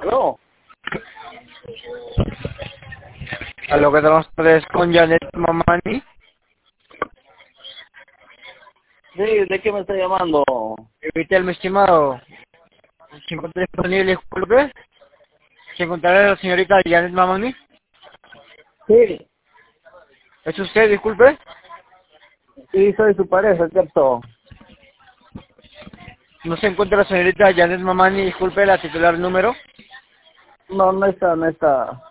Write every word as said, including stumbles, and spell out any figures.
¿Aló? A lo que tenemos tres con Janet Mamani. Sí, ¿de qué me está llamando? Vitel, mi estimado. ¿Se encuentra disponible, disculpe? ¿Se encontrará la señorita Janet Mamani? Sí, ¿Es usted, disculpe? sí, soy su pareja, ¿cierto? ¿No se encuentra la señorita Janet Mamani, disculpe, la titular número? No, no está, no está.